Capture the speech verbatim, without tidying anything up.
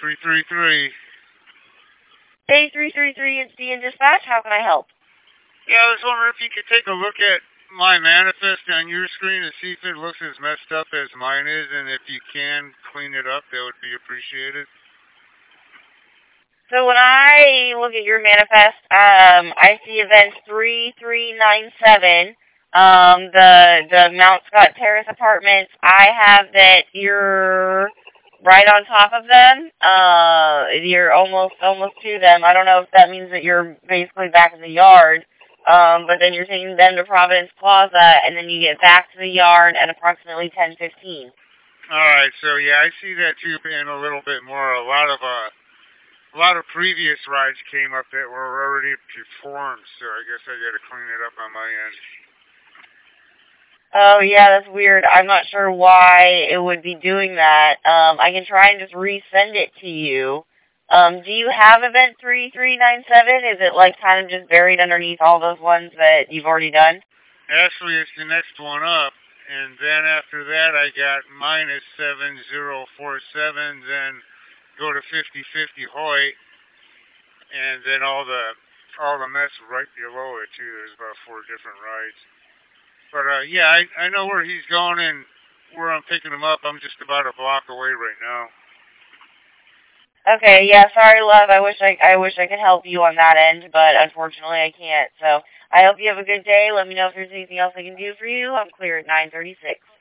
three three three. Bay three three three, it's D in dispatch. How can I help? Yeah, I was wondering if you could take a look at my manifest on your screen and see if it looks as messed up as mine is, and if you can clean it up, that would be appreciated. So when I look at your manifest, um, I see events three three nine seven, um, the the Mount Scott Terrace apartments. I have that you're right on top of them. Uh, you're almost almost to them. I don't know if that means that you're basically back in the yard, um, but then you're taking them to Providence Plaza, and then you get back to the yard at approximately ten fifteen. All right, so yeah, I see that too, and a little bit more. A lot of uh. A lot of previous rides came up that were already performed, so I guess I got to clean it up on my end. Oh, yeah, that's weird. I'm not sure why it would be doing that. Um, I can try and just resend it to you. Um, do you have event three three nine seven? Is it, like, kind of just buried underneath all those ones that you've already done? Actually, it's the next one up, and then after that I got minus seven zero four seven, then go to fifty fifty Hoyt, and then all the all the mess right below it too. There's about four different rides. But uh, yeah, I I know where he's going and where I'm picking him up. I'm just about a block away right now. Okay, yeah, sorry, love. I wish I I wish I could help you on that end, but unfortunately I can't. So I hope you have a good day. Let me know if there's anything else I can do for you. I'm clear at nine thirty-six.